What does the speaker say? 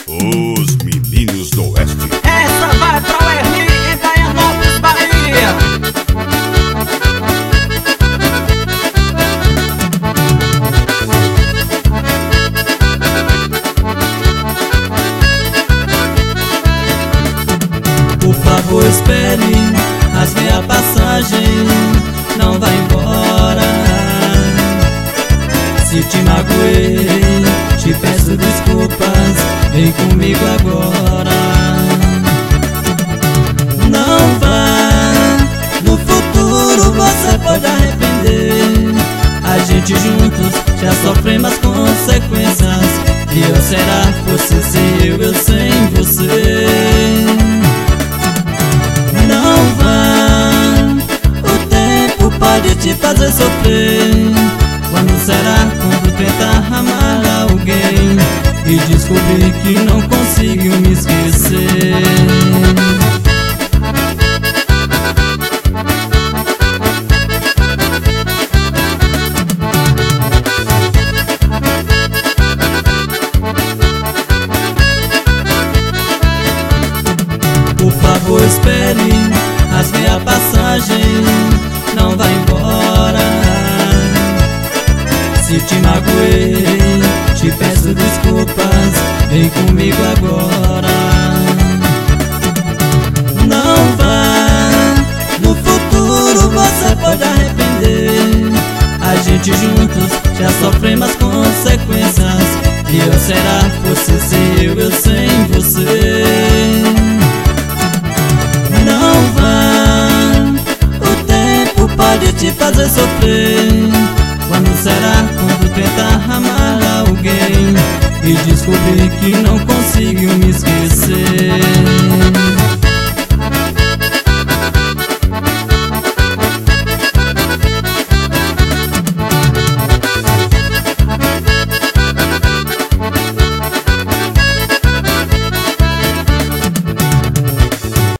Os Meninos do Oeste. Essa vai pra o Erli em Baianópolis, Bahia. Por favor, espere, rasgue a passagem, não vá embora. Se te magoei, te peço desculpas, vem comigo agora. Não vá, no futuro você pode arrepender. A gente juntos já sofremos as consequências. Pior será você sem eu sem você. Não vá, o tempo pode te fazer sofrer. Quando será quando tentar amar alguém e descobrir que não conseguiu me esquecer? Por favor, espere, rasgue a passagem, não vá embora. Se te magoei, te peço desculpas, vem comigo agora. Não vá, no futuro você pode arrepender. A gente juntos já sofremos as consequências. Pior será